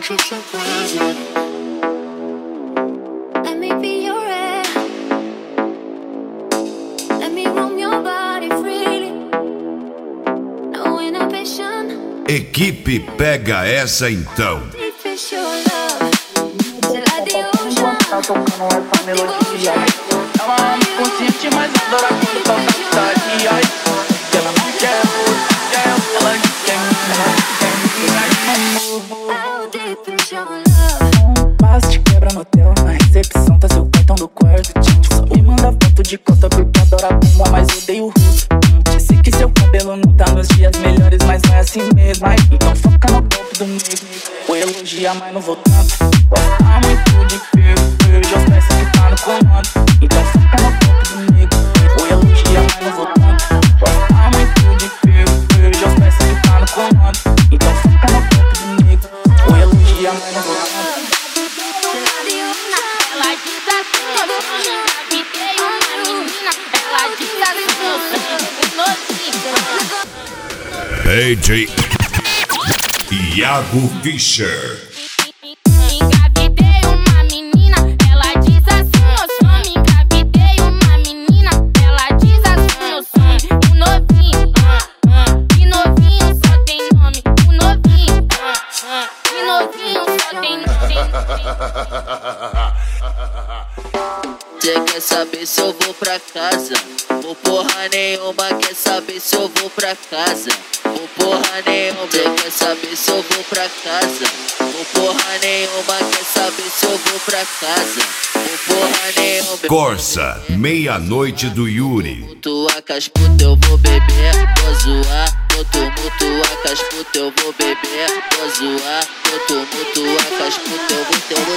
just a poison. Let me be your air. Let me roam your body freely. No inhibition. Equipe Pega Essa Então. Deep is your love. Till like the ocean. Tá tocando essa melodia. Ela anda consciente, mas adora quando toca cidade. Ela não quer amor, ela quer How deep is your love? Passo te quebra no hotel, na recepção tá seu cartão do quarto. Só me manda foto de costa porque adora bomba, mas odeio o rosto. Sei que seu cabelo não tá nos dias melhores, mas não é assim mesmo. Então foca no golpe do nego. Vou elogiar, mas não vou tanto. Gosta muito de perder, já peço que tá no comando. Então foca no golpe do nego. Vou elogiar, mas não vou tanto. Gosta muito de perder, já peço que tá no comando. Então foca no golpe do nego. Vou elogiar, mas não vou tanto. Ela diz assim, eu engravidei uma menina. Ela diz assim, eu sou novinho. AJ Iago Fischer. Engravidei uma menina. Ela diz assim, eu sou. Engravidei uma menina. Ela diz assim, eu sou um novinho. Que novinho só tem nome. Um novinho. Que novinho só tem nome. Cê quer saber se eu vou pra casa? Ou porra nenhuma, quer saber se eu vou pra casa? Ou porra nenhuma, cê quer saber se eu vou pra casa? Ou porra nenhuma, quer saber se eu vou pra casa? Ou porra nenhuma. Corsa, meia-noite do Yuri. Mutua casputa, eu vou beber, vou zoar. Mutua casputa, eu vou beber, vou zoar. Mutua casputa, eu vou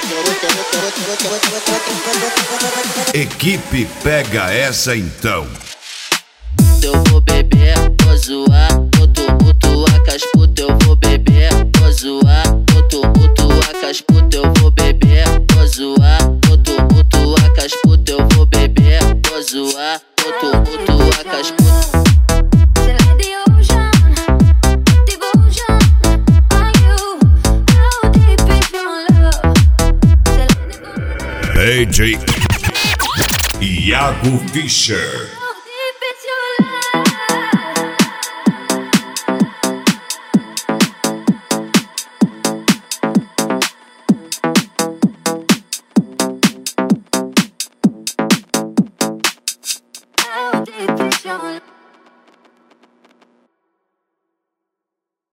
Equipe Pega Essa Então. eu vou beber, vou zoar. Mutua casputa, eu vou beber, vou zoar. Mutua casputa, eu vou beber, vou zoar. Mutua casputa, eu vou beber, vou zoar. Mutua casputa. Till like the ocean. Devotion. Are you? How deep is your love? Till like the AJ Iago Fischer.